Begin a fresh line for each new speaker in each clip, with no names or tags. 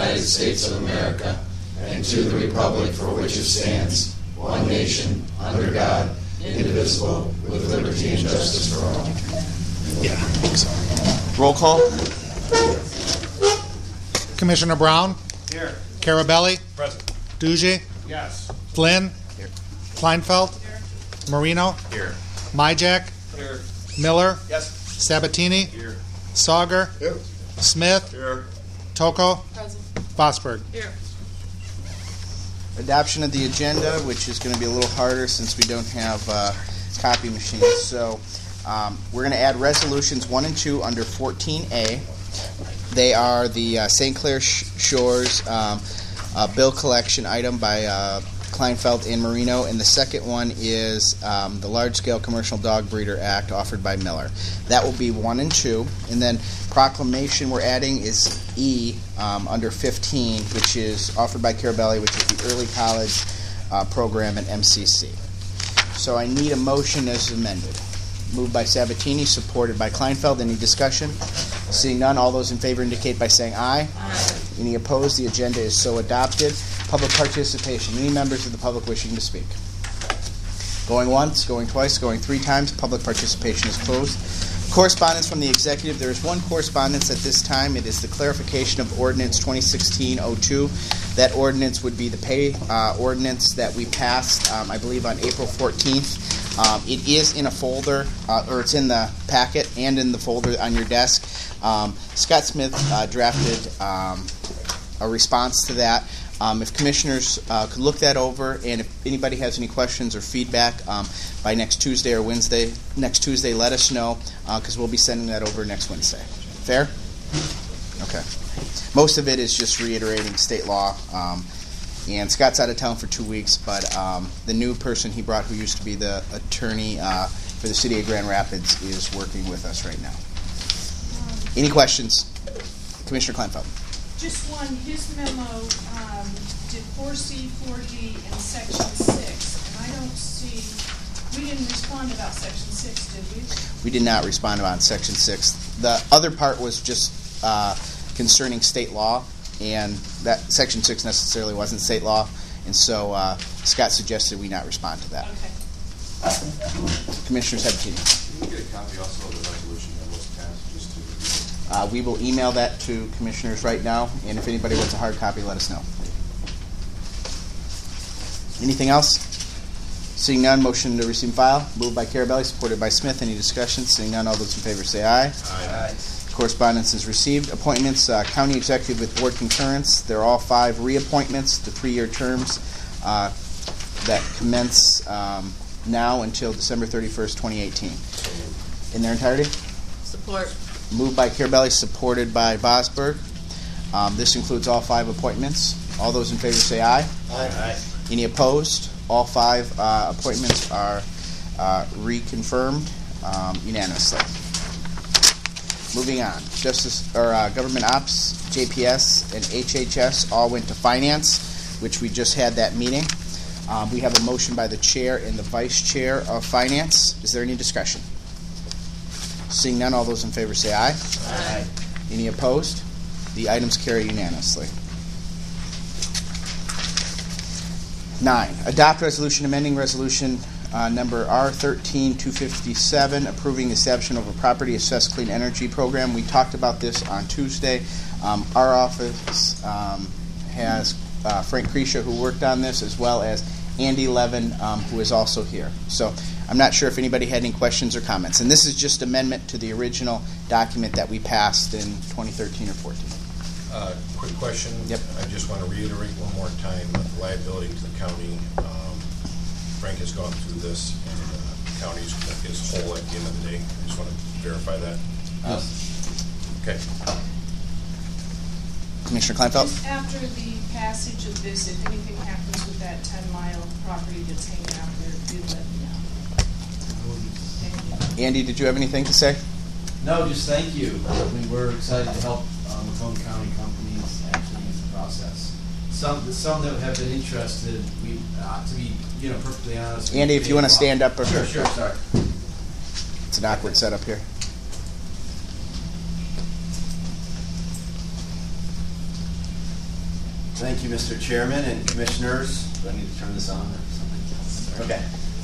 United States of America and to the republic for which it stands, one nation, under God, indivisible, with liberty and justice for all.
Yeah, I think so. Roll call.
Commissioner Brown?
Here.
Carabelli?
Present.
Duge?
Yes.
Flynn?
Here.
Kleinfeld?
Here.
Marino?
Here.
Myjack?
Here.
Miller?
Yes.
Sabatini?
Here.
Sauger?
Here.
Smith?
Here.
Toko?
Present.
Fosberg?
Here.
Adoption of the agenda, which is going to be a little harder since we don't have copy machines. So we're going to add resolutions 1 and 2 under 14A. They are the St. Clair Shores bill collection item by Kleinfeld and Marino, and the second one is the Large-Scale Commercial Dog Breeder Act offered by Miller. That will be 1 and 2. And then proclamation we're adding is E under 15, which is offered by Carabelli, which is the early college program at MCC. So I need a motion as amended. Moved by Sabatini, supported by Kleinfeld. Any discussion? Seeing none, all those in favor indicate by saying aye.
Aye.
Any opposed? The agenda is so adopted. Public participation. Any members of the public wishing to speak? Going once, going twice, going 3 times. Public participation is closed. Correspondence from the executive. There is one correspondence at this time. It is the clarification of Ordinance 2016-02. That ordinance would be the pay ordinance that we passed, I believe, on April 14th. It is in a folder, or it's in the packet and in the folder on your desk. Scott Smith drafted a response to that. If commissioners could look that over, and if anybody has any questions or feedback by next Tuesday or Wednesday, next Tuesday, let us know, because we'll be sending that over next Wednesday. Fair? Okay. Most of it is just reiterating state law. And Scott's out of town for 2 weeks, but the new person he brought, who used to be the attorney for the city of Grand Rapids, is working with us right now. Any questions? Commissioner Kleinfeld.
Just one, his memo did 4C, 4D, and Section 6, and I don't see, we didn't respond about Section 6, did we?
We did not respond about Section 6. The other part was just concerning state law, and that Section 6 necessarily wasn't state law, and so Scott suggested we not respond to that.
Okay.
Commissioner Sabatini.
Can we get a copy also of the resolution that was passed, just to review?
We will email that to commissioners right now, and if anybody wants a hard copy, let us know. Anything else? Seeing none, motion to receive and file. Moved by Carabelli, supported by Smith. Any discussion? Seeing none, all those in favor say aye.
Aye.
Correspondence is received. Appointments, County Executive with Board Concurrence. They're all 5 reappointments to 3-year terms that commence now until December 31st, 2018. In their entirety?
Support.
Moved by Carabelli, supported by Vosberg. This includes all 5 appointments. All those in favor say aye.
Aye.
Any opposed? All 5 appointments are reconfirmed unanimously. Moving on, Government Ops, JPS, and HHS all went to Finance, which we just had that meeting. We have a motion by the Chair and the Vice Chair of Finance. Is there any discussion? Seeing none, all those in favor say aye.
Aye.
Any opposed? The items carry unanimously. 9, adopt resolution amending resolution number R13-257, approving the establishment of a property assessed clean energy program. We talked about this on Tuesday. Our office has Frank Krisha, who worked on this, as well as Andy Levin, who is also here. So I'm not sure if anybody had any questions or comments. And this is just amendment to the original document that we passed in 2013 or 14.
Quick question.
Yep.
I just want to reiterate one more time the liability to the county. Frank has gone through this, and the county is whole at the end of the day. I just want to verify that. Okay.
Commissioner Kleinfeld?
Just after the passage of this, if anything happens with that 10-mile property that's hanging out there, do let me know. Thank you.
Andy, did you have anything to say?
No, just thank you. I mean, we're excited to help Macomb County companies actually use the process. Some that have been interested, we to be perfectly honest.
Andy, if you want to stand up.
Sure, sorry.
It's an awkward setup here.
Thank you, Mr. Chairman and Commissioners. Do I need to turn this on or something? Okay.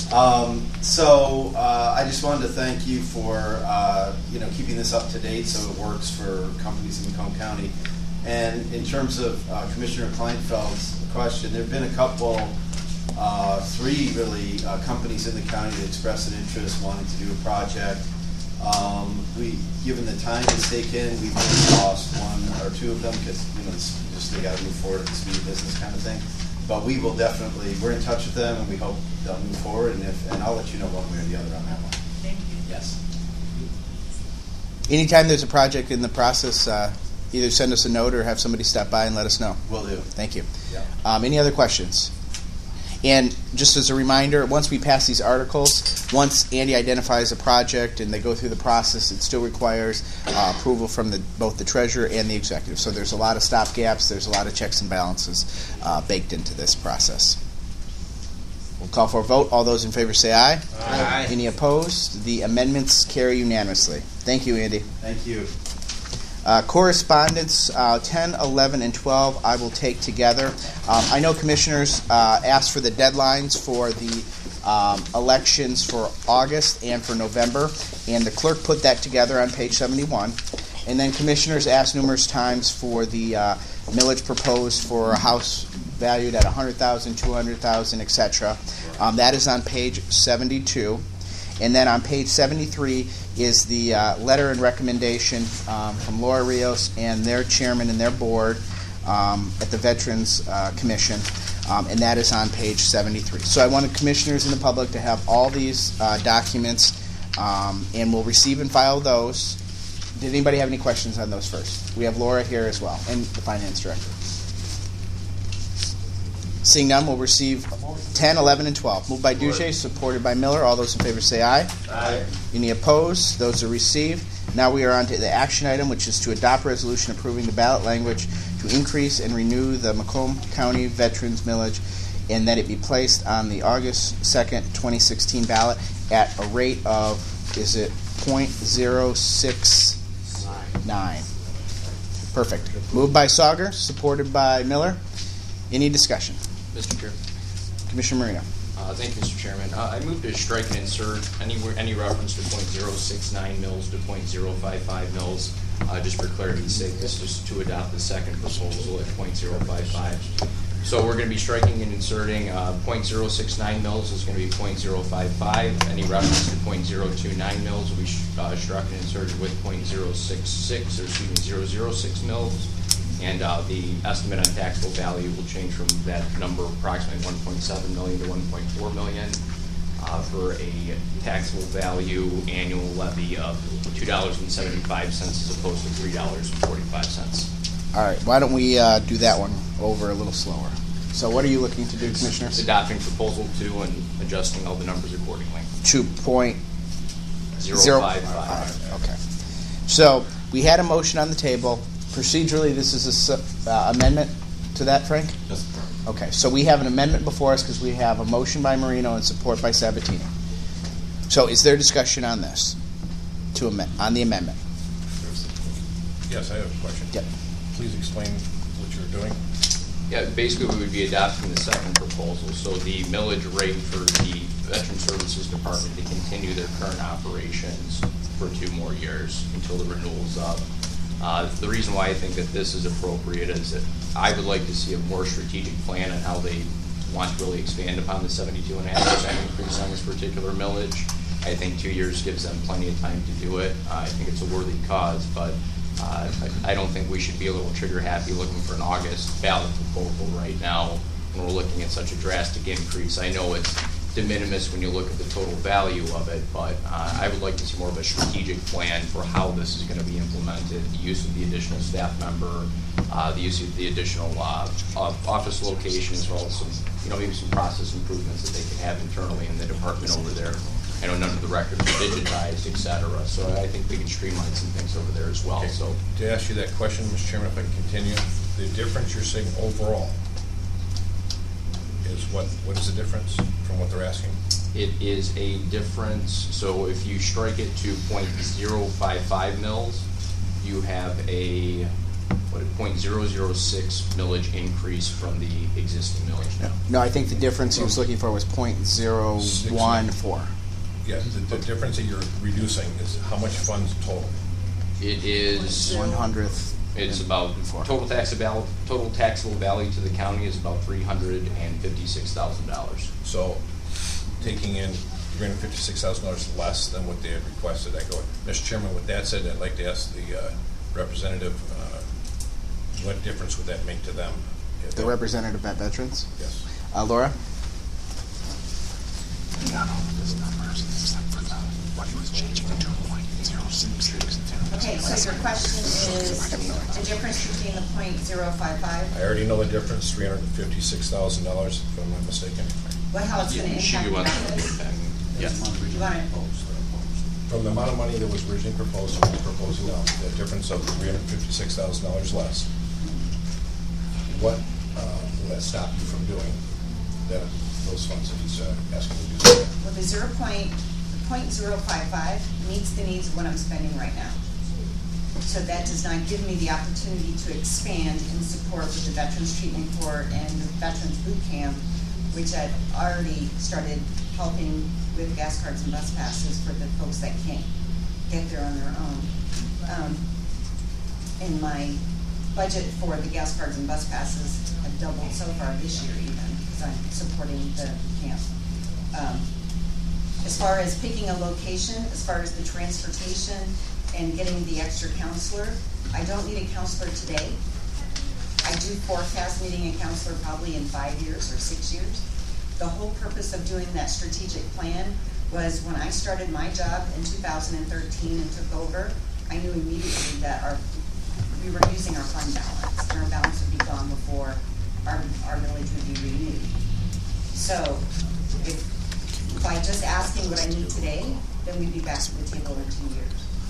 I just wanted to thank you for keeping this up to date so it works for companies in Macomb County. And in terms of Commissioner Kleinfeld's question, there have been a couple, three really, companies in the county that expressed an interest wanting to do a project. Given the time it's taken, we've only lost one or two of them because they got to move forward at the speed of business kind of thing. But we will definitely, we're in touch with them, and we hope they'll move forward. And I'll let you know one way or the other on that one.
Thank you.
Yes.
Anytime there's a project in the process, either send us a note or have somebody stop by and let us know.
Will do.
Thank you.
Yeah.
Any other questions? And just as a reminder, once we pass these articles, once Andy identifies a project and they go through the process, it still requires approval from both the treasurer and the executive. So there's a lot of stopgaps, there's a lot of checks and balances baked into this process. We'll call for a vote. All those in favor say aye.
Aye.
Any opposed? The amendments carry unanimously. Thank you, Andy.
Thank you.
Correspondence 10, 11, and 12 I will take together. I know commissioners asked for the deadlines for the elections for August and for November, and the clerk put that together on page 71. And then commissioners asked numerous times for the millage proposed for a house valued at $100,000, $200,000, etc. That is on page 72. And then on page 73 is the letter and recommendation from Laura Rios and their chairman and their board at the Veterans Commission, and that is on page 73. So I wanted commissioners and the public to have all these documents, and we'll receive and file those. Did anybody have any questions on those first? We have Laura here as well, and the finance director. Seeing none, we'll receive 10, 11, and 12. Moved by Duche, supported by Miller. All those in favor say aye.
Aye.
Any opposed? Those are received. Now we are on to the action item, which is to adopt a resolution approving the ballot language to increase and renew the Macomb County Veterans Millage, and that it be placed on the August 2nd, 2016 ballot at a rate of, is it 0.069? Perfect. Moved by Sauger, supported by Miller. Any discussion?
Mr. Chair.
Commissioner Marino.
Thank you, Mr. Chairman. I move to strike and insert any reference to .069 mils to .055 mils. Just for clarity's sake, this is to adopt the second proposal at .055. So we're going to be striking and inserting .069 mils is going to be .055. Any reference to .029 mils will be struck and inserted with .006 mils. And the estimate on taxable value will change from that number approximately 1.7 million to 1.4 million for a taxable value annual levy of $2.75 as opposed to $3.45.
All right. Why don't we do that one over a little slower? So what are you looking to do, commissioners?
Adopting proposal 2 and adjusting all the numbers accordingly.
2.055. Okay. So we had a motion on the table. Procedurally, this is an amendment to that, Frank?
Yes.
Okay, so we have an amendment before us because we have a motion by Marino and support by Sabatini. So is there discussion on this, on the amendment?
Yes, I have a question.
Yep.
Please explain what you're doing.
Yeah, basically we would be adopting the second proposal. So the millage rate for the Veteran Services Department to continue their current operations for 2 more years until the renewal's up. The reason why I think that this is appropriate is that I would like to see a more strategic plan on how they want to really expand upon the 72.5% increase on this particular millage. I think 2 years gives them plenty of time to do it. I think it's a worthy cause, but I don't think we should be a little trigger happy looking for an August ballot proposal right now when we're looking at such a drastic increase. I know it's de minimis when you look at the total value of it, but I would like to see more of a strategic plan for how this is going to be implemented, the use of the additional staff member, the use of the additional office location, as well as some, maybe some process improvements that they can have internally in the department over there. I know none of the records are digitized, et cetera, so I think we can streamline some things over there as well.
Okay.
So
to ask you that question, Mr. Chairman, if I can continue, the difference you're seeing overall is what is the difference from what they're asking?
it is a difference. So if you strike it to .055 mils, you have a, but a .006 millage increase from the existing millage.
No, I think the difference he was looking for was .014.
Yeah, the difference that you're reducing is how much funds total?
It is
100th.
It's about total taxable value to the county is about $356,000.
So taking in $356,000 less than what they had requested, I go, Mr. Chairman, with that said, I'd like to ask the representative, what difference would that make to them?
The representative at Veterans?
Yes.
Laura?
Okay, so your question is the difference between the .055?
I already know the difference, $356,000, if I'm not mistaken.
Well, how it's going to impact benefits?
Yes.
Do you want to?
From the amount of money that was originally proposed, we're proposing now, the difference of $356,000 less. What will that stop you from doing those funds that he's asking you to do?
Well, the .055 meets the needs of what I'm spending right now. So that does not give me the opportunity to expand in support with the Veterans Treatment Court and the Veterans Boot Camp, which I've already started helping with gas cards and bus passes for the folks that can't get there on their own. And my budget for the gas cards and bus passes have doubled so far this year even, because I'm supporting the camp. As far as picking a location, as far as the transportation and getting the extra counselor, I don't need a counselor today. I do forecast needing a counselor probably in 5 years or 6 years. The whole purpose of doing that strategic plan was when I started my job in 2013 and took over, I knew immediately that we were using our fund balance, and our balance would be gone before our millage would be renewed. So if by just asking what I need today, then we'd be back to the table in 2 years.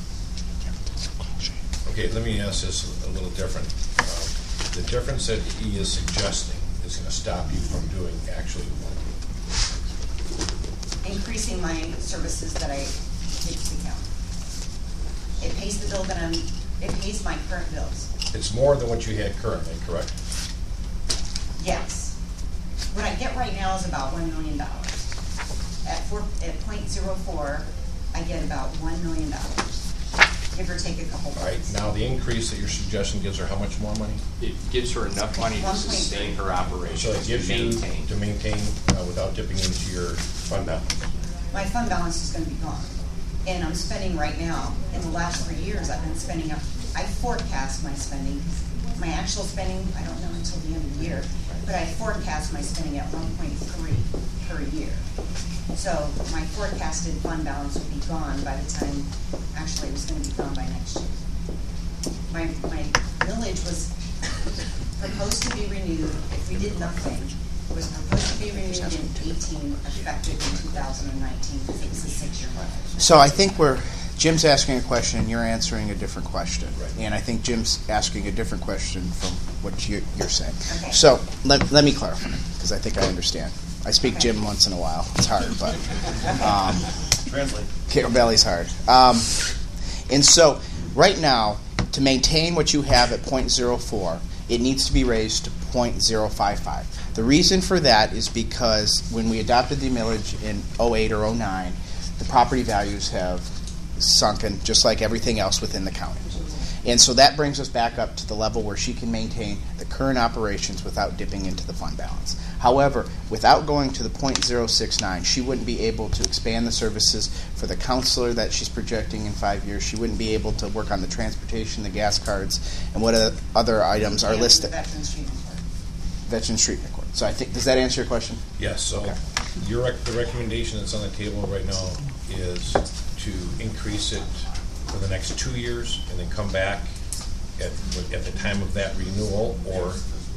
Okay, let me ask this a little different. The difference that he is suggesting is going to stop you from doing actually what?
Increasing my services that I take to the county. It pays the bill that it pays my current bills.
It's more than what you had currently, correct?
Yes. What I get right now is about $1 million. At .04, I get about $1 million. Give or take a couple bucks.
All right, now the increase that your suggestion gives her how much more money?
It gives her enough money to sustain her operation.
So it gives you to maintain without dipping into your fund balance.
My fund balance is going to be gone. And I'm spending right now, in the last 3 years, I've been spending up, I forecast my spending. My actual spending, I don't know until the end of the year, but I forecast my spending at 1.3 per year. So my forecasted fund balance would be gone by the time, actually it was going to be gone by next year. My millage was proposed to be renewed, if we did nothing, was proposed to be renewed in 18, effective in 2019, because it was a 6-year run.
So I think Jim's asking a question and you're answering a different question.
Right.
And I think Jim's asking a different question from what you're saying.
Okay.
So let me clarify, because I think I understand. I speak Jim once in a while. It's hard, but
Translate.
Belly's hard. And so right now, to maintain what you have at .04, it needs to be raised to .055. The reason for that is because when we adopted the millage in 08 or 09, the property values have sunken just like everything else within the county. And so that brings us back up to the level where she can maintain the current operations without dipping into the fund balance. However, without going to the .069, she wouldn't be able to expand the services for the counselor that she's projecting in 5 years. She wouldn't be able to work on the transportation, the gas cards, and what other items are listed.
Veterans Treatment Court.
Veterans Treatment Court. So I think, does that answer your question?
Yes, so
Okay.
the recommendation that's on the table right now is to increase it for the next 2 years and then come back at the time of that renewal or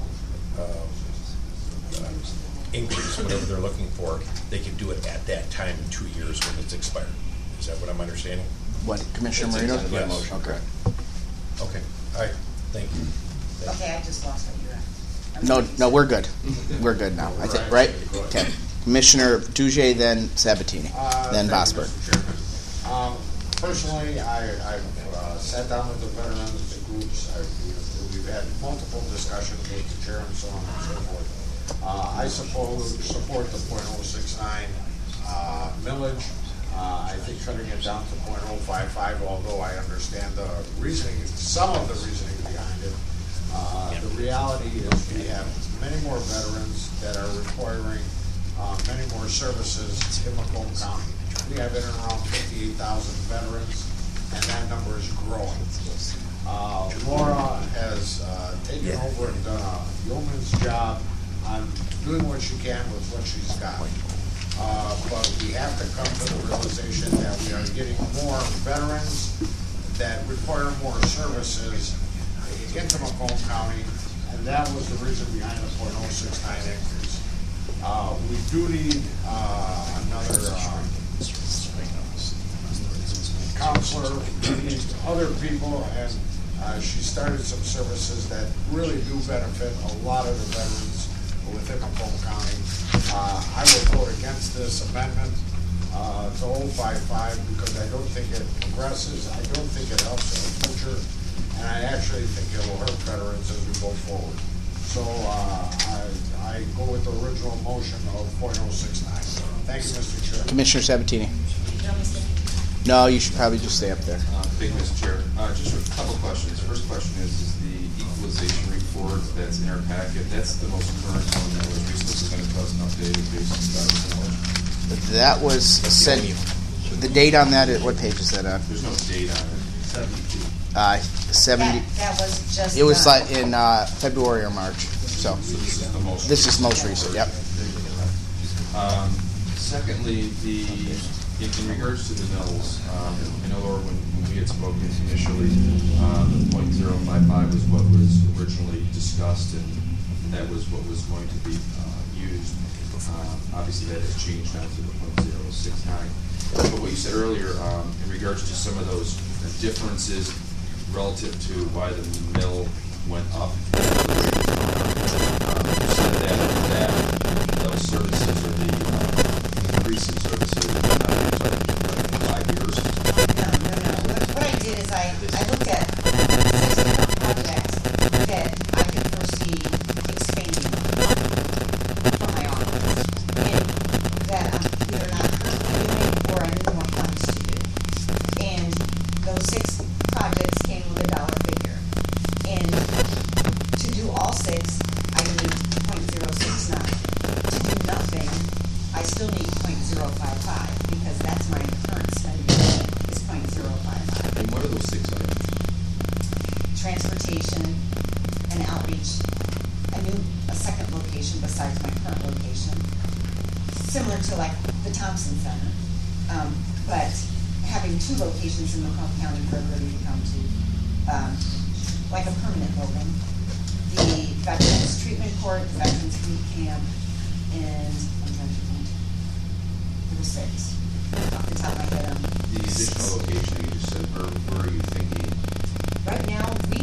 increase, whatever they're looking for, they can do it at that time in 2 years when it's expired. Is that what I'm understanding?
What, Commissioner
It's
Marino?
exactly my motion.
Okay.
Okay, all right, thank you.
Okay, I just lost what you were at.
No, we're good. We're good now. I think, right? Okay. Commissioner Duge, then Sabatini, then
Thank you,
Vosberg.
Mr. Chairman. Personally, I've sat down with the veterans, the groups. We've had multiple discussions with the chair and so on and so forth. I support the .069 millage. I think cutting it down to .055, although I understand the reasoning, some of the reasoning behind it. The reality is we have many more veterans that are requiring many more services in Macomb County. We have in and around 58,000 veterans, and that number is growing. Laura has taken over and done a yeoman's job on doing what she can with what she's got. But we have to come to the realization that we are getting more veterans that require more services into Macomb County, and that was the reason behind the .069 increase. We do need another counselor, we need other people, and she started some services that really do benefit a lot of the veterans within Macomb County. I will vote against this amendment to 055 because I don't think it progresses, I don't think it helps in the future, and I actually think it will hurt veterans as we go forward. So I go with the original motion of .069. Thank you, Mr. Chair.
Commissioner Sabatini. No, you should probably just stay up there.
Thank you, Mr. Chair. Just a couple of questions. First question is the equalization report that's in our packet, that's the most current one that was recently presented to us and updated based on status and knowledge?
That was sent. The date on that, what page is that on?
There's no date on it.
70.
That was just.
It was like in February or March. So
this is the most.
This is most recent. Yep.
Secondly, in regards to the mills, I know, Laura, when we had spoken initially, the .055 was what was originally discussed, and that was what was going to be used. Obviously, that has changed now to the .069. But what you said earlier, in regards to some of those differences relative to why the mill went up, you said that those services or the increase in services are not 5 years.
No. What I did is I looked at 6 different projects that I could foresee expanding from my office, and that I'm either not currently doing or I need more funds to do. And those 6 projects came with a dollar figure. And to do all 6, I need .069. To do nothing, I still need .055 because that's my current spending limit is .055.
And what are those 6 items?
Transportation and outreach, a second location besides my current location, similar to like the Thompson Center, but having 2 locations in Macomb County for everybody to come to, like a permanent building. The Veterans Treatment Court, the Veterans Boot Camp, and I'm trying to think. There were 6 off the top of my head.
The additional location you just said, where are you thinking?
Right now,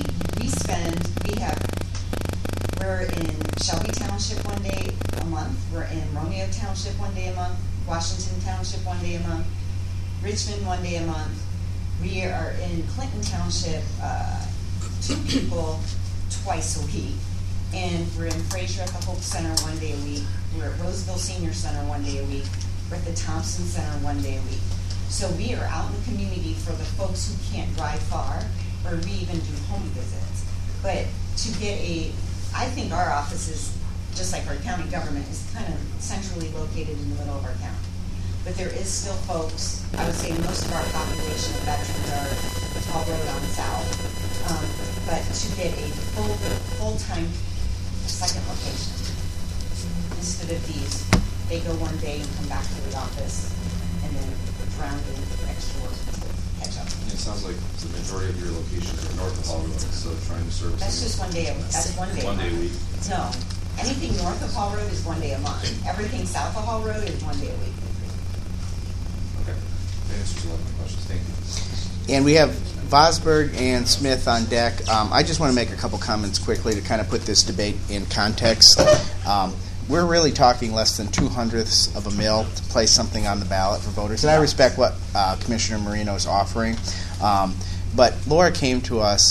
we're in Shelby Township one day a month. We're in Romeo Township one day a month. Washington Township one day a month. Richmond one day a month. We are in Clinton Township 2 people twice a week. And we're in Fraser at the Hope Center one day a week. We're at Roseville Senior Center one day a week. We're at the Thompson Center one day a week. So we are out in the community for the folks who can't drive far, or we even do home visits. But to get I think our office is, just like our county government, is kind of centrally located in the middle of our county. But there is still folks, I would say most of our population of veterans are Hall Road on south. But to get a full-time second location, instead of these, they go one day and come back to the office and then round in extra work to catch up.
It sounds like the majority of your locations are north of Hall Road, so trying to service.
That's just one day. That's one day.
1 day a week.
No, anything north of Hall Road is one day a month. Everything south of Hall Road is 1 day a week.
Okay, that answers a lot of my questions. Thank you.
And we have Vosberg and Smith on deck. I just want to make a couple comments quickly to kind of put this debate in context. We're really talking less than 2/100ths of a mil to place something on the ballot for voters. And I respect what Commissioner Marino is offering. But Laura came to us, and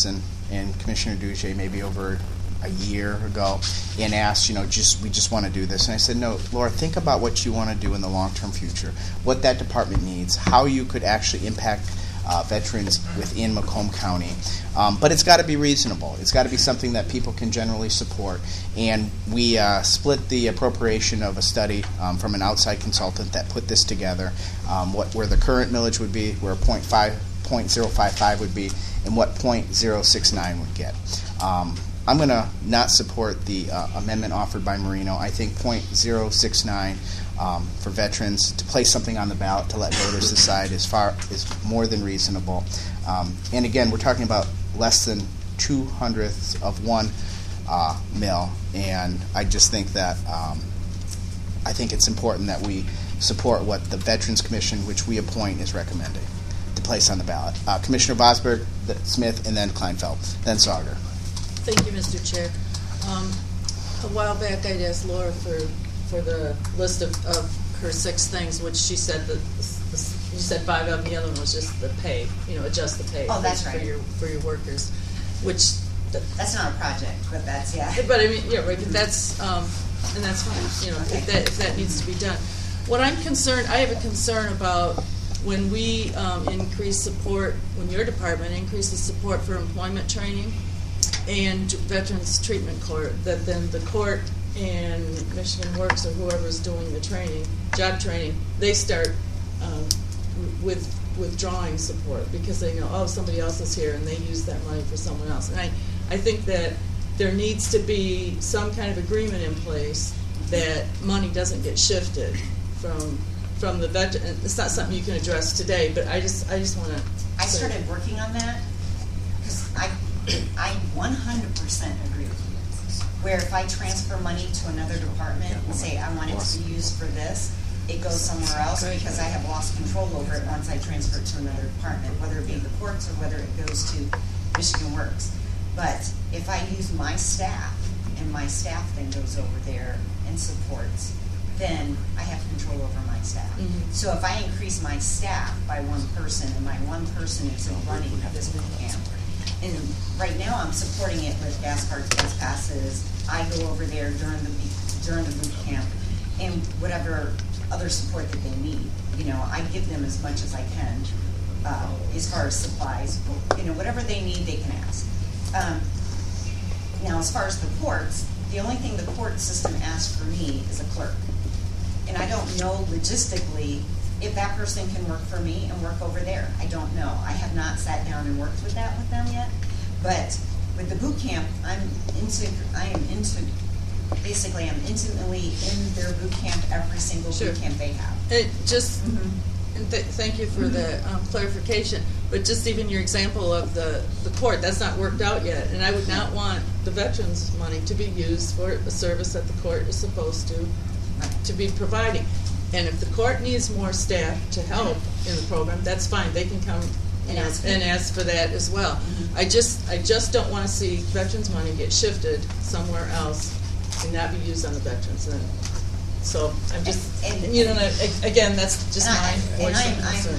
and Commissioner Duche maybe over a year ago and asked, we just want to do this. And I said, no, Laura, think about what you want to do in the long-term future, what that department needs, how you could actually impact veterans within Macomb County. But it's got to be reasonable. It's got to be something that people can generally support. And we split the appropriation of a study from an outside consultant that put this together, where the current millage would be, where 0.055 would be, and what 0.069 would get. I'm going to not support the amendment offered by Marino. I think 0.069 for veterans to place something on the ballot to let voters decide is more than reasonable. And again, we're talking about less than 2/100 of one mil, and I just think that I think it's important that we support what the Veterans Commission, which we appoint, is recommending to place on the ballot. Commissioner Bosberg, Smith, and then Kleinfeld, then Sauger.
Thank you, Mr. Chair. A while back, I'd asked Laura for the list of her 6 things, which she said that you said 5 of them. The other one was just the pay. Adjust the pay.
Oh, that's right.
For your workers, which
that's not a project, but that's
But I mean, yeah, right. But that's and that's fine. If that needs to be done. What I have a concern about when we increase support, when your department increases support for employment training and Veterans Treatment Court, that then the court and Michigan Works or whoever's doing the training, job training, they start withdrawing support because they know, somebody else is here, and they use that money for someone else. And I think that there needs to be some kind of agreement in place that money doesn't get shifted from the veteran. It's not something you can address today, but I just want to.
I started working on that because I 100% agree with you. Where if I transfer money to another department and say I want it to be used for this, it goes somewhere else because I have lost control over it once I transfer it to another department, whether it be the courts or whether it goes to Michigan Works. But if I use my staff and my staff then goes over there and supports, then I have control over my staff. Mm-hmm. So if I increase my staff by 1 person and my 1 person is running this boot camp, and right now I'm supporting it with gas cards, gas passes. I go over there during the boot camp and whatever other support that they need. I give them as much as I can as far as supplies. Whatever they need, they can ask. Now, as far as the courts, the only thing the court system asks for me is a clerk. And I don't know logistically if that person can work for me and work over there. I don't know. I have not sat down and worked with that with them yet. But with the boot camp, I'm intimately in their boot camp every single boot camp they have.
Thank you for the clarification. But just even your example of the court, that's not worked out yet. And I would not want the veterans' money to be used for a service that the court is supposed to be providing. And if the court needs more staff to help in the program, that's fine. They can come and ask for that as well. Mm-hmm. I just don't want to see veterans' money get shifted somewhere else and not be used on the veterans. And so I'm just, again, that's just my voice of concern.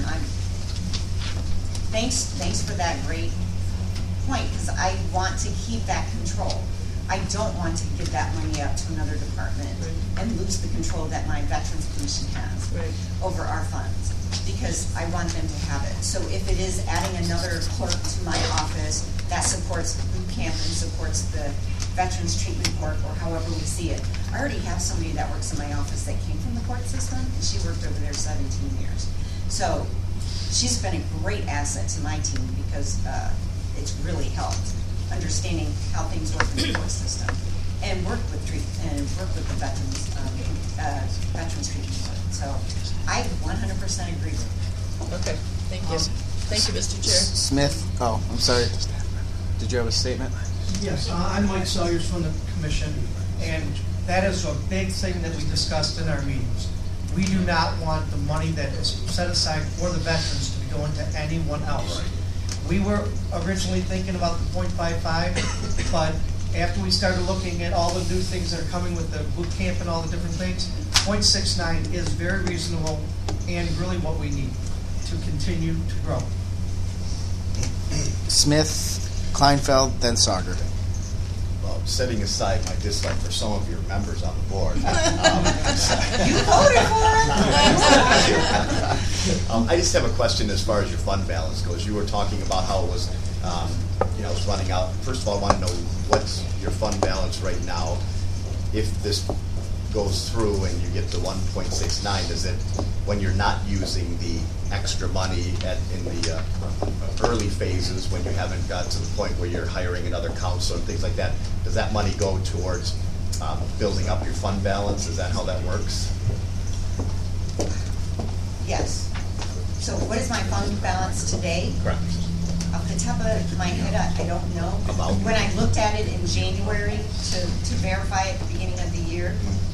Thanks for that great point, because I want to keep that control. I don't want to give that money up to another department and lose the control that my Veterans Commission has over our funds, because I want them to have it. So if it is adding another clerk to my office that supports boot camp and supports the Veterans Treatment Court or however we see it, I already have somebody that works in my office that came from the court system, and she worked over there 17 years. So she's been a great asset to my team because it's really helped understanding how things work in the court system, and work with the veterans treatment court. So I 100% agree with you.
Okay, thank you. Thank you, Mr. Chair.
Smith. Oh, I'm sorry. Did you have a statement?
Yes, I'm Mike Sawyers from the commission, and that is a big thing that we discussed in our meetings. We do not want the money that is set aside for the veterans to be going to anyone else. We were originally thinking about the 0.55, but after we started looking at all the new things that are coming with the boot camp and all the different things, 0.69 is very reasonable and really what we need to continue to grow.
Smith, Kleinfeld, then Sauger.
Well, setting aside my dislike for some of your members on the board,
You voted for it.
I just have a question as far as your fund balance goes. You were talking about how it was, it's running out. First of all, I want to know what's your fund balance right now. If this goes through and you get to 1.69, does it, when you're not using the extra money in the early phases, when you haven't got to the point where you're hiring another counselor and things like that, does that money go towards building up your fund balance? Is that how that works?
Yes. So what is my fund balance today?
Correct.
Off the top of my head, I don't know.
About?
When I looked at it in January to verify at the beginning of the year,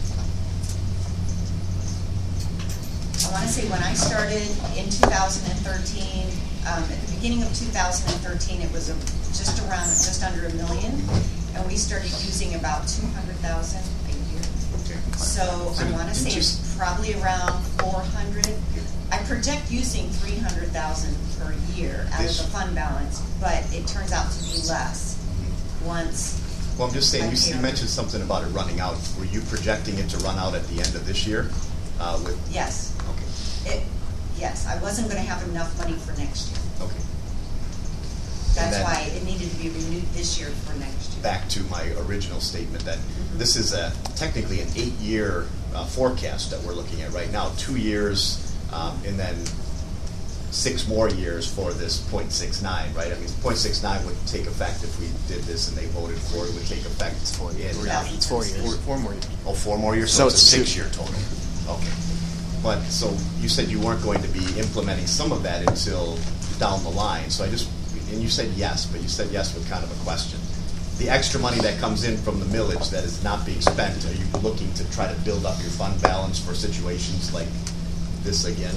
I want to say when I started in 2013, at the beginning of 2013, it was just under $1 million, and we started using about $200,000 a year. So I want to say it's probably around 400. I project using 300,000 per year out of the fund balance, but it turns out to be less once.
Well, I'm just saying, you mentioned something about it running out. Were you projecting it to run out at the end of this year?
Yes.
Okay.
Yes, I wasn't going to have enough money for next year.
Okay.
That's why it needed to be renewed this year for next year.
Back to my original statement that this is technically an 8-year forecast that we're looking at right now. 2 years and then 6 more years for this 0.69, right? I mean, 0.69 would take effect if we did this and they voted for it. It would take effect.
It's 4 years. It's 4 years. 4 more years.
Oh, 4 more years? So it's a 6-year total. Okay. But, so you said you weren't going to be implementing some of that until down the line. So and you said yes, but you said yes with kind of a question. The extra money that comes in from the millage that is not being spent, are you looking to try to build up your fund balance for situations like this again?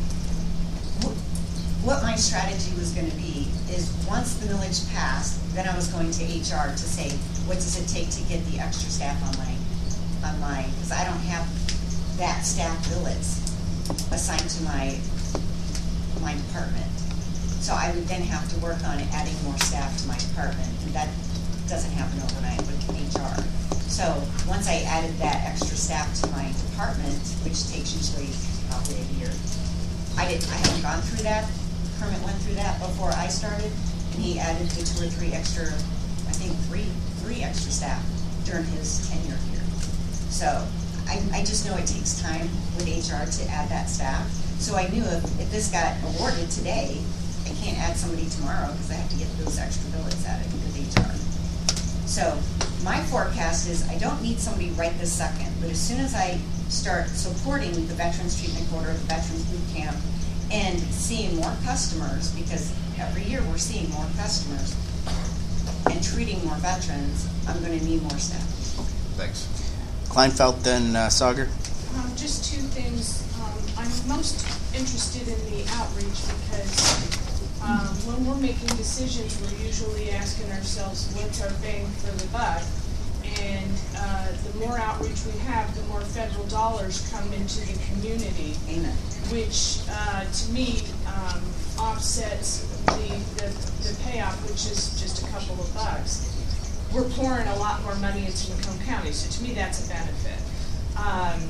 What my strategy was going to be is once the millage passed, then I was going to HR to say, what does it take to get the extra staff on my, because I don't have that staff billets assigned to my department. So I would then have to work on adding more staff to my department, and that doesn't happen overnight with HR. So once I added that extra staff to my department, which takes usually probably a year, I haven't gone through that. Kermit went through that before I started, and he added the 2 or 3 extra, I think three extra staff during his tenure here. So I just know it takes time with HR to add that staff. So I knew if this got awarded today, I can't add somebody tomorrow because I have to get those extra billets added with HR. So my forecast is I don't need somebody right this second, but as soon as I start supporting the Veterans Treatment Court or the Veterans Boot Camp and seeing more customers, because every year we're seeing more customers and treating more veterans, I'm going to need more staff.
Thanks.
Kleinfeld, then Sauger.
Just 2 things. I'm most interested in the outreach because when we're making decisions, we're usually asking ourselves, what's our bang for the buck? And the more outreach we have, the more federal dollars come into the community.
Amen.
Which, to me, offsets the payoff, which is just a couple of bucks. We're pouring a lot more money into Macomb County, so to me, that's a benefit. I'm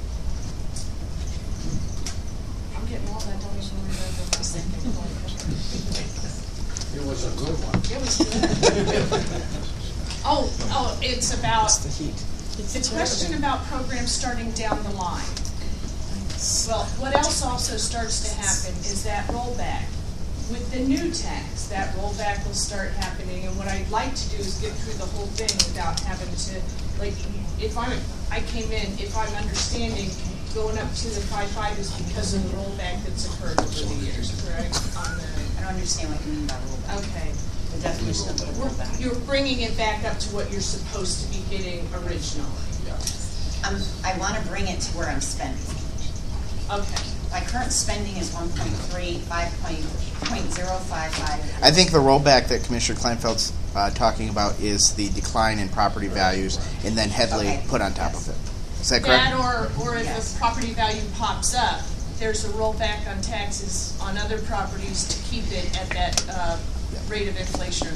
getting all that, don't even remember my second point.
It was a good one.
It was good. Oh, it's about, the question about programs starting down the line. Well, what else also starts to happen is that rollback. With the new tax, that rollback will start happening, and what I'd like to do is get through the whole thing without having to, like, if I'm understanding going up to the 5.5 is because of the rollback that's occurred over the years, correct?
I don't understand what you mean by rollback.
Okay.
The definition of the rollback.
You're bringing it back up to what you're supposed to be getting originally.
I want to bring it to where I'm spending.
Okay.
My current spending is 1.3, 5.055.
I think the rollback that Commissioner Kleinfeld's talking about is the decline in property values and then heavily put on top of it. Is that correct?
That or if the property value pops up, there's a rollback on taxes on other properties to keep it at that rate of inflation of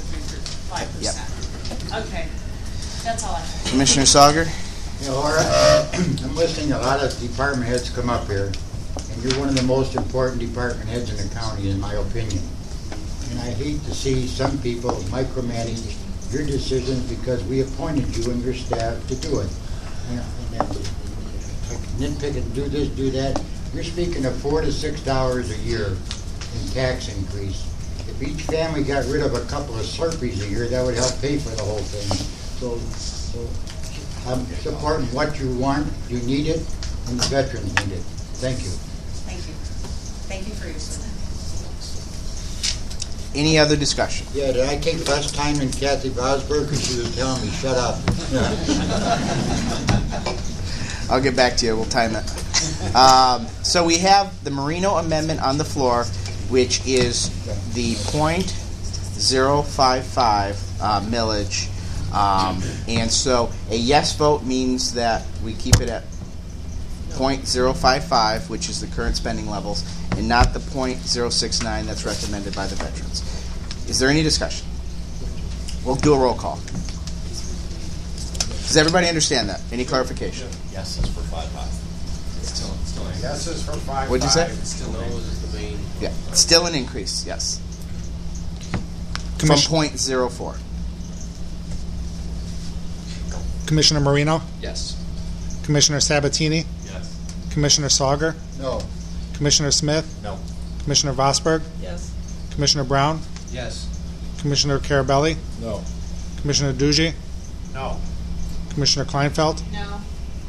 5%. Okay, that's all I have.
Commissioner Sauger?
Hey, Laura, I'm listening to a lot of department heads come up here, and you're one of the most important department heads in the county, in my opinion. And I hate to see some people micromanage your decisions because we appointed you and your staff to do it. And nitpick and do this, do that. You're speaking of $4 to $6 a year in tax increase. If each family got rid of a couple of Slurpees a year, that would help pay for the whole thing. So I'm supporting what you want, you need it, and the veterans need it. Thank you.
Thank you. Thank you for your service.
Any other discussion?
Yeah, did I take less time than Kathy Bosberg because she was telling me, shut up?
I'll get back to you. We'll time it. So we have the Marino amendment on the floor, which is the .055 millage. And so a yes vote means that we keep it at .055, which is the current spending levels, and not the .069 that's recommended by the veterans. Is there any discussion? We'll do a roll call. Does everybody understand that? Any clarification?
Yes, that's for 5.5.
Yes is for 5.5.
What'd you say?
Still no is the main.
Yeah, still an increase, yes. From
Commissioner,
.04.
Commissioner Marino,
Yes.
Commissioner Sabatini,
Yes.
Commissioner Sauger,
No.
Commissioner Smith,
No.
Commissioner Vosberg,
Yes.
Commissioner Brown,
Yes.
Commissioner Carabelli,
No.
Commissioner Duji,
No.
Commissioner Kleinfeld,
No.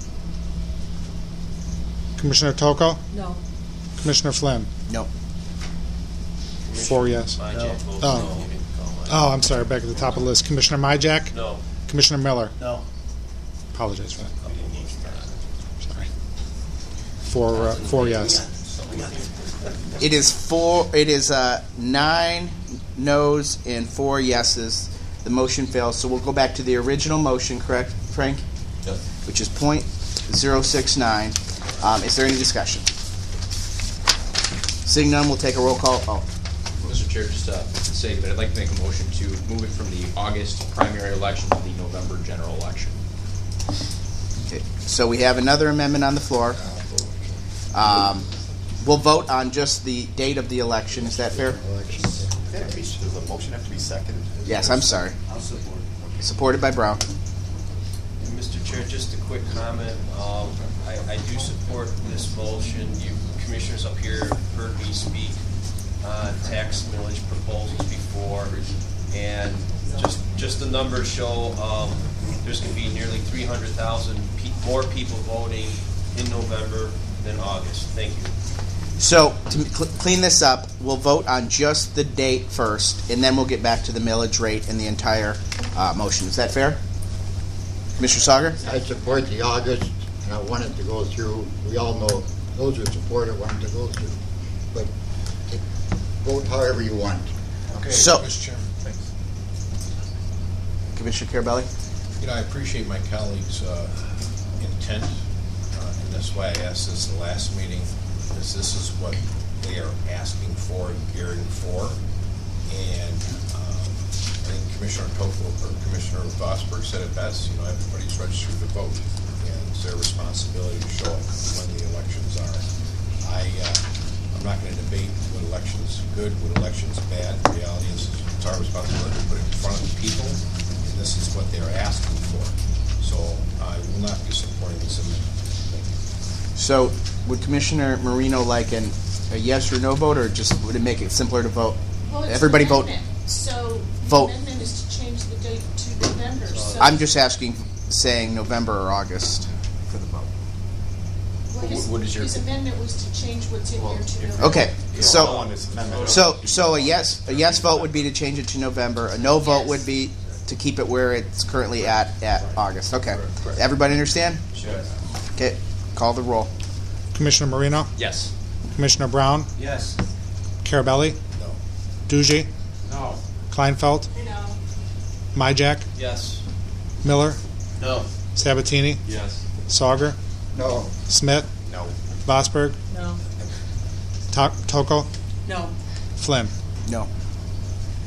Commissioner Toko,
No.
Commissioner Flynn.
No.
4 yes. Oh, I'm sorry, back at the top of the list. Commissioner Myjack?
No.
Commissioner Miller?
No.
Apologize for that. Sorry. 4 yes.
It is 9 noes and 4 yeses. The motion fails. So we'll go back to the original motion, correct, Frank?
Yes.
Which is .069. Is there any discussion? Seeing none, we'll take a roll call. Oh,
Mr. Chair, just to say that I'd like to make a motion to move it from the August primary election to the November general election.
okay. So we have another amendment on the floor. We'll vote on just the date of the election. Is that fair?
Does the motion have to be seconded?
Yes, I'm sorry.
I'll support it.
Supported by Brown.
And Mr. Chair, just a quick comment. I do support this motion. You commissioners up here heard me speak on tax millage proposals before, and just the numbers show there's going to be nearly 300,000 more people voting in November than August. Thank you.
So to clean this up, we'll vote on just the date first, and then we'll get back to the millage rate and the entire motion. Is that fair? Commissioner Sauger?
I support the August, and I want it to go through. We all know those who support it want it to go through. But vote however you want.
Okay,
So-
Mr. Chairman, thanks.
Commissioner Carabelli?
You know, I appreciate my colleagues' intent, and that's why I asked this the last meeting, because this is what they are asking for and gearing for. And I think Commissioner Toko or Commissioner Vosberg said it best. You know, everybody's registered to vote, and it's their responsibility to show up when the elections are. I'm not going to debate what election's good, what election's bad. The reality is it's our responsibility to put it in front of the people, and this is what they're asking for. So I will not be supporting this amendment. Thank you.
So would Commissioner Marino like a yes or no vote, or just would it make it simpler to vote?
Well, it's
Everybody
an
vote.
amendment. So
Vote.
the amendment is to change the date to November. So
I'm just asking, saying November or August for the vote.
Well,
What is your-
his amendment was to change what's in here to November.
Okay, so
on this amendment.
a yes vote would be to change it to November. A no vote would be to keep it where it's currently at August. Okay, everybody understand?
Sure.
Okay, call the roll.
Commissioner Marino,
Yes.
Commissioner Brown,
Yes.
Carabelli,
No.
Duji,
No.
Kleinfeld,
No.
Myjack,
Yes.
Miller,
No.
Sabatini,
Yes.
Sauger,
No.
Smith,
No.
Vosberg,
No.
Toko,
No.
Flynn.
No.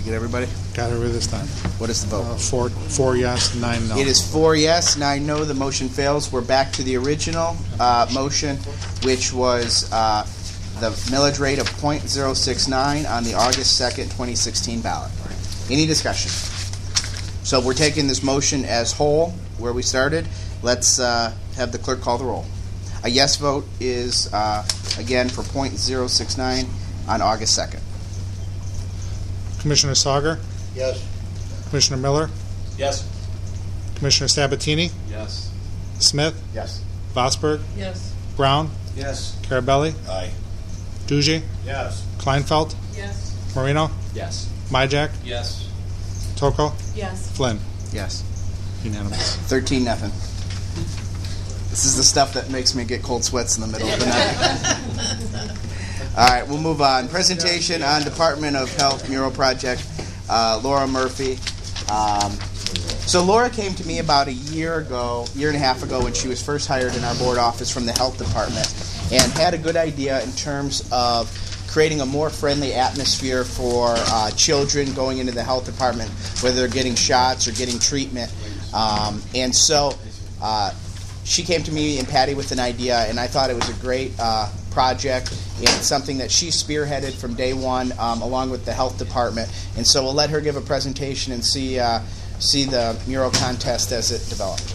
get everybody?
Got it this time.
What is the vote?
4 yes, 9 no.
It is 4 yes, 9 no. The motion fails. We're back to the original motion, which was the millage rate of .069 on the August 2nd, 2016 ballot. Any discussion? So we're taking this motion as whole, where we started. Let's have the clerk call the roll. A yes vote is, again, for .069 on August 2nd.
Commissioner Sauger,
Yes.
Commissioner Miller,
Yes.
Commissioner Sabatini,
Yes.
Smith,
Yes.
Vosberg,
Yes.
Brown,
Yes.
Carabelli,
Aye.
Duji,
Yes.
Kleinfeld,
Yes.
Marino,
Yes.
Myjack,
Yes.
Toko,
Yes.
Flynn.
Yes.
Unanimous.
13-0. This is the stuff that makes me get cold sweats in the middle of the night. All right, we'll move on. Presentation on Department of Health mural project. Laura Murphy. So Laura came to me about a year and a half ago when she was first hired in our board office from the health department, and had a good idea in terms of creating a more friendly atmosphere for children going into the health department, whether they're getting shots or getting treatment. And so she came to me and Patty with an idea, and I thought it was a great project, and something that she spearheaded from day one, along with the health department. And so we'll let her give a presentation and see the mural contest as it developed.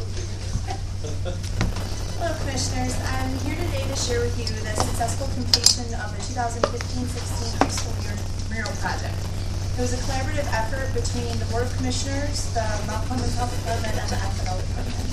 Hello, Commissioners. I'm here today to share with you the successful completion of the 2015-16 high school mural project. It was a collaborative effort between the Board of Commissioners, the Mount Clemens Health Department, and the F&O Department.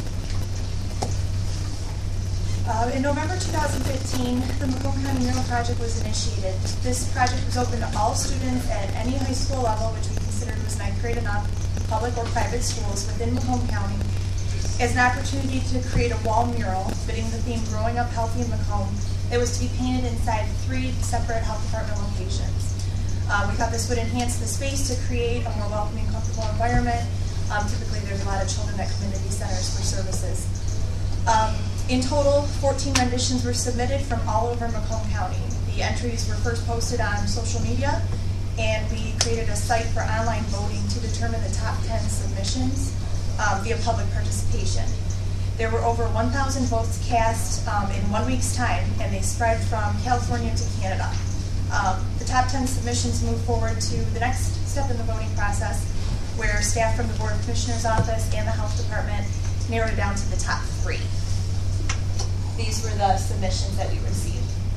In November 2015, the Macomb County Mural Project was initiated. This project was open to all students at any high school level, which we considered was ninth grade and up, public or private schools within Macomb County, as an opportunity to create a wall mural fitting the theme Growing Up Healthy in Macomb that was to be painted inside 3 separate health department locations. We thought this would enhance the space to create a more welcoming, comfortable environment. Typically, there's a lot of children that come into these centers for services. In total, 14 renditions were submitted from all over Macomb County. The entries were first posted on social media, and we created a site for online voting to determine the top 10 submissions via public participation. There were over 1,000 votes cast in 1 week's time, and they spread from California to Canada. The top 10 submissions moved forward to the next step in the voting process, where staff from the Board of Commissioners Office and the Health Department narrowed it down to the top 3. These were the submissions that we received.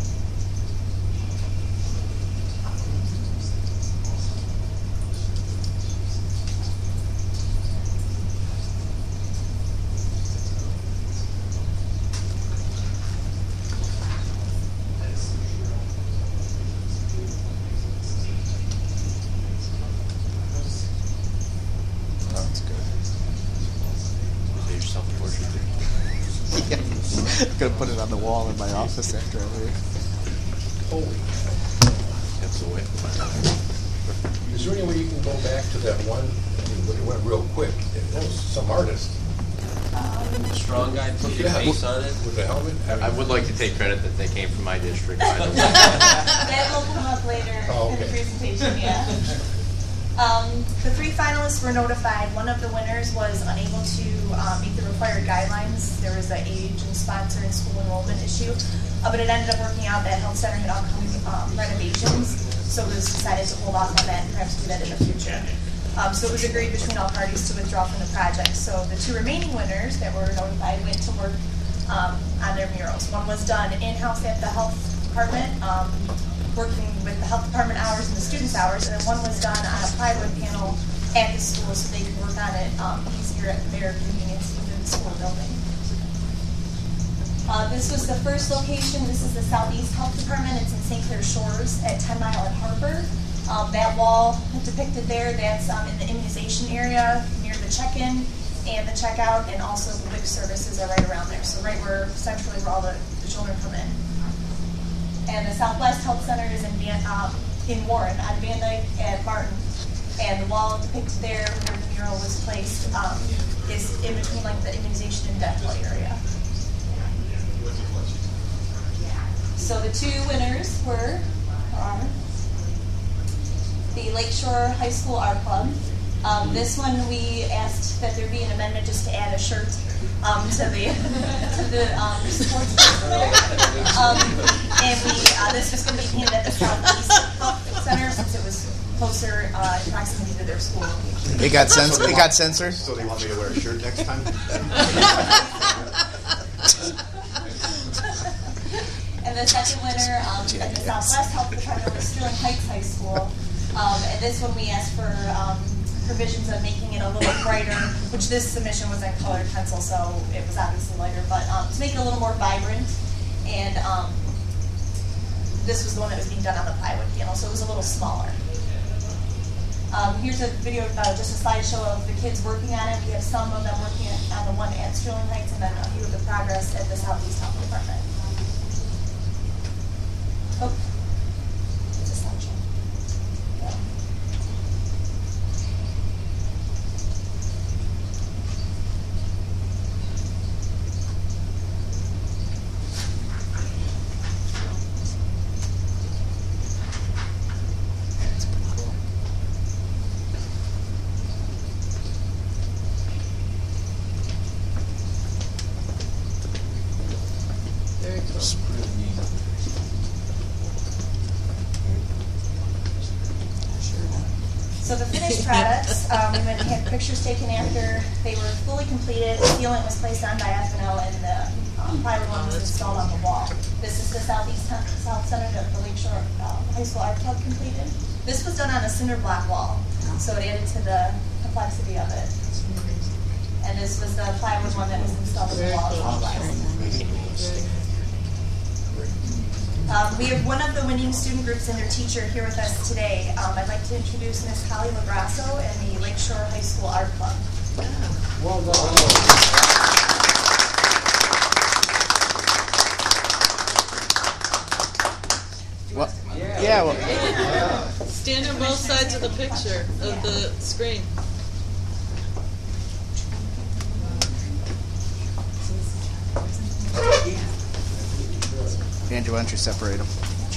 I'm going to put it on the wall in my office after I leave.
Holy.
That's the way.
Is there any way you can go back to that one? It went real quick. It was some artist.
The strong guy put your face on it
with the helmet.
I would like to take credit that they came from my district, by the way.
That will come up later in the presentation, yeah. The 3 finalists were notified. One of the winners was unable to meet the required guidelines. There was an age and sponsor and school enrollment issue, but it ended up working out that health center had upcoming renovations, so it was decided to hold off on that and perhaps do that in the future. So it was agreed between all parties to withdraw from the project. So the 2 remaining winners that were notified went to work on their murals. One was done in-house at the health department, working with the health department hours and the students' hours, and then one was done on a plywood panel at the school so they could work on it easier at their convenience within the school building. This was the first location. This is the Southeast Health Department. It's in St. Clair Shores at 10 Mile and Harper. That wall depicted there, that's in the immunization area near the check-in and the checkout, and also the WIC services are right around there, so right where centrally where all the children come in. And the Southwest Health Center is in Warren, on Van Dyke and Martin. And the wall depicted there where the mural was placed is in between like the immunization and death play area. So the 2 winners are the Lakeshore High School Art Club. This one we asked that there be an amendment just to add a shirt to the sports and this was going to be painted at the Southeast Health Center since it was closer in proximity to their school.
It got censored.
So they want me to wear a shirt next time?
And the second winner at the Southwest Health Department was Sterling Heights High School. And this one we asked for provisions of making it a little brighter, which this submission was in colored pencil, so it was obviously lighter, but to make it a little more vibrant. And this was the one that was being done on the plywood panel, so it was a little smaller. Here's a video, just a slideshow of the kids working on it. We have some of them working on the one at Sterling Heights, and then a view of the progress at the Southeast Health Department. Oh, it's a slideshow. Yeah.
Very cool.
So the finished products, we went and had pictures taken after they were fully completed. The sealant was placed on diaphano, and the plywood one was installed on the wall. This is the South Center that the Lakeshore High School Art Club completed. This was done on a cinder block wall, so it added to the complexity of it. And this was the plywood one that was installed on the wall. We have one of the winning student groups and their teacher here with us today. I'd like to introduce Miss Holly Lagrasso and the Lakeshore High School Art Club.
Well done.
Well,
Stand on both sides of the picture, of the screen.
Andrew, why don't you separate them?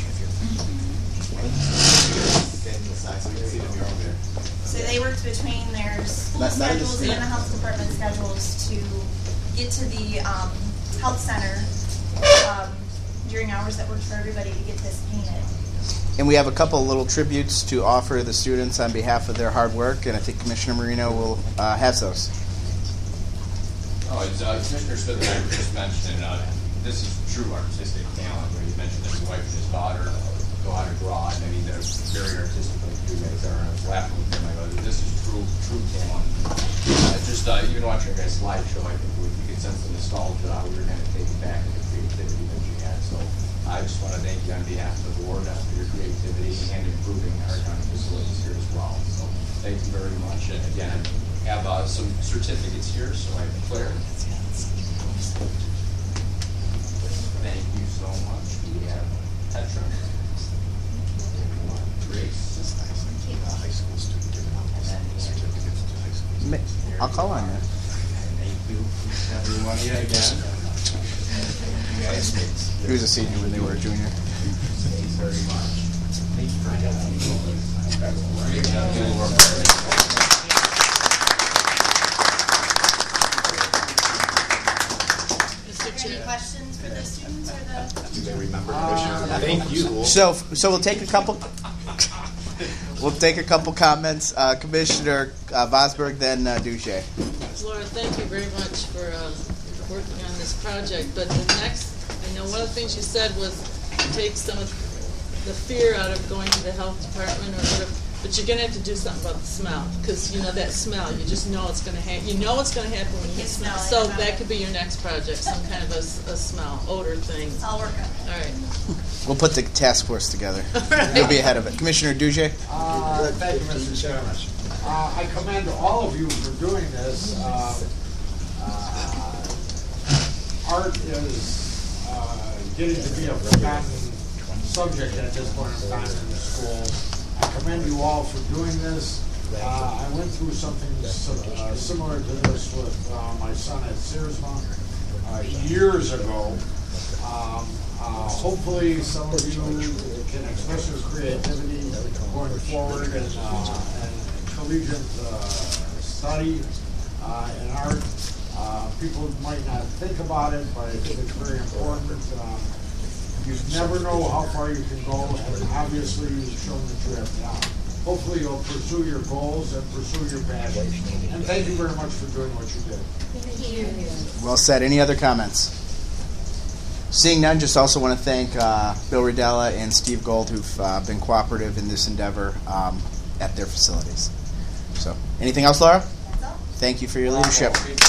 So they worked between their school schedules and the health department schedules to get to the health center during hours that worked for everybody to get this painted.
And we have a couple of little tributes to offer the students on behalf of their hard work, and I think Commissioner Marino will have those.
Oh, as Commissioner Smith and I were just mentioning, this is true artistic talent. Where you mentioned his wife and his daughter go out and draw, and I mean, they're very artistic like you guys are. I was laughing with them. I go, this is true talent. Just even watching your guys' slideshow, I think you could sense the nostalgia how we were going to take it back and the creativity that you had. So I just want to thank you on behalf of the board for your creativity and improving our county facilities here as well. So thank you very much. And again, I have some certificates here, so I declare. Thank you so much. We have Petra. Grace.
High school student giving out certificates to high schools.
I'll call on you.
Thank you, everyone. Yeah, again.
He was a senior when they were a junior.
Thank you very much. Thank you for
Any questions for the students or the?
Do they remember Commissioner?
Thank you.
So we'll take a couple. We'll take a couple comments. Commissioner Vosberg, then Duche.
Laura, thank you very much for working on this project. But the next, I know one of the things you said was to take some of the fear out of going to the health department or whatever. But you're going to have to do something about the smell, because you know that smell. You just know it's going to happen. You know it's going to happen when you get smell. So that could be your next project, some kind of a smell, odor thing.
I'll work on it.
All right.
We'll put the task force together. You'll be ahead of it. Commissioner Duche.
Thank you, Mr. Chairman. I commend all of you for doing this. Art is getting to be a forgotten subject at this point in time in the school. I commend you all for doing this. I went through something similar to this with my son at Searsma years ago. Hopefully, some of you can express your creativity going forward and collegiate study in art. People might not think about it, but I think it's very important. You never know how far you can go, and obviously you've shown that you have talent. Hopefully you'll pursue your goals and pursue your passion. And thank you very much for doing what you did.
Thank you.
Well said. Any other comments? Seeing none, just also want to thank Bill Rodella and Steve Gold, who've been cooperative in this endeavor at their facilities. So, anything else, Laura?
That's all.
Thank you for your leadership.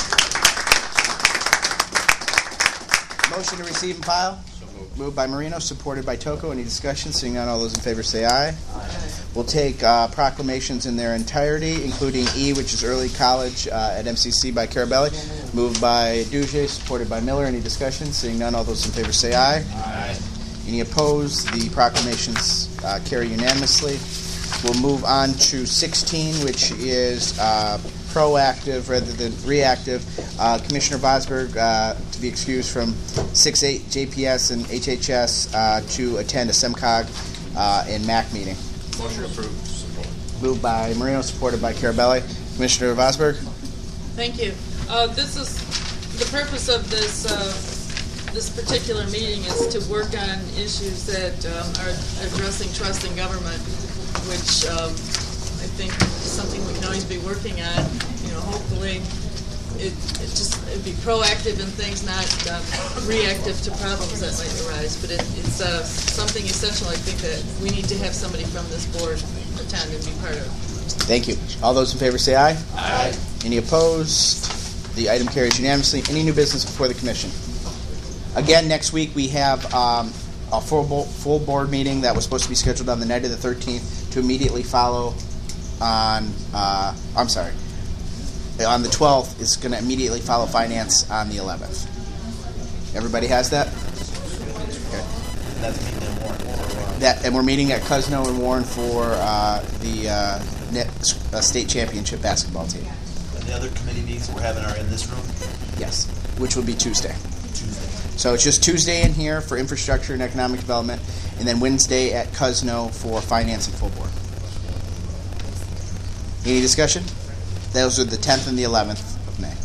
Motion to receive and file. Moved by Marino, supported by Tocco. Any discussion? Seeing none, all those in favor say aye. We'll take proclamations in their entirety, including E, which is early college at MCC by Carabelli. Moved by Duge, supported by Miller. Any discussion? Seeing none, all those in favor say aye.
Aye.
Any opposed? The proclamations carry unanimously. We'll move on to 16, which is proactive rather than reactive. Commissioner Vosberg to be excused from 6-8 JPS and HHS to attend a SEMCOG and MAC meeting.
Motion approved. Support.
Moved by Marino, supported by Carabelli. Commissioner Vosberg?
Thank you. This is the purpose of this particular meeting is to work on issues that are addressing trust in government, which I think is something we can always be working on. You know, hopefully it'd be proactive in things, not reactive to problems that might arise. But it's something essential. I think that we need to have somebody from this board attend and be part of.
Thank you. All those in favor say aye.
Aye.
Any opposed? The item carries unanimously. Any new business before the commission? Again, next week we have a full board meeting that was supposed to be scheduled on the night of the 13th to immediately follow on, on the 12th. It's going to immediately follow finance on the 11th. Everybody has that? Okay. And we're meeting at Cuzno and Warren for the state championship basketball team.
And the other committee meetings we're having are in this room?
Yes, which will be Tuesday. So it's just Tuesday in here for infrastructure and economic development, and then Wednesday at Cuzno for finance and full board. Any discussion? Those are the 10th and the 11th of May.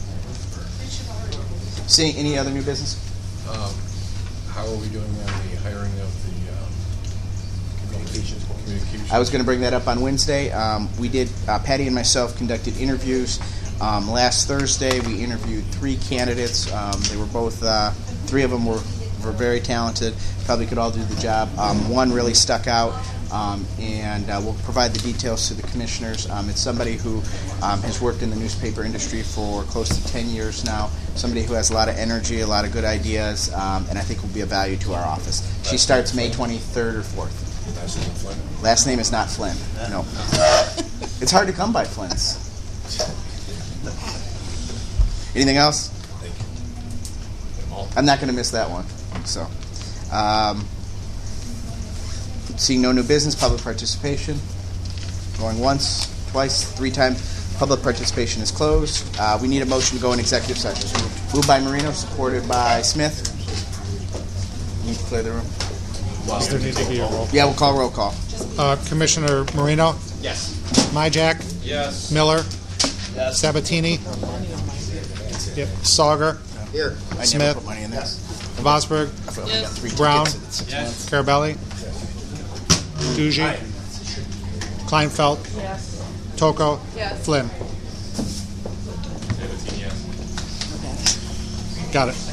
See any other new business?
How are we doing on the hiring of the communications?
I was going to bring that up on Wednesday. We did, Patty and myself conducted interviews. Last Thursday, we interviewed 3 candidates. They were both, 3 of them were very talented, probably could all do the job. One really stuck out, and we'll provide the details to the commissioners. It's somebody who has worked in the newspaper industry for close to 10 years now, somebody who has a lot of energy, a lot of good ideas, and I think will be of value to our office. She starts May 23rd or 4th. Last name is not Flynn. No. It's hard to come by Flynn's. Anything else?
Thank you.
I'm not going to miss that one. So, seeing no new business, public participation. Going once, twice, 3 times. Public participation is closed. We need a motion to go in executive session. Moved by Marino, supported by Smith. Need to clear the room.
Does there need to be a roll?
Yeah, we'll call roll call.
Commissioner Marino?
Yes.
Myjack?
Yes.
Miller?
Yes.
Sabatini? Yep. Sauger?
Here.
I
Smith?
never put money in this.
Vosberg?
I feel like I got 3
Brown?
tickets in 6 months.
Carabelli? Dugy? Kleinfeld?
Yes.
Tocco?
Yes.
Flynn? Got it.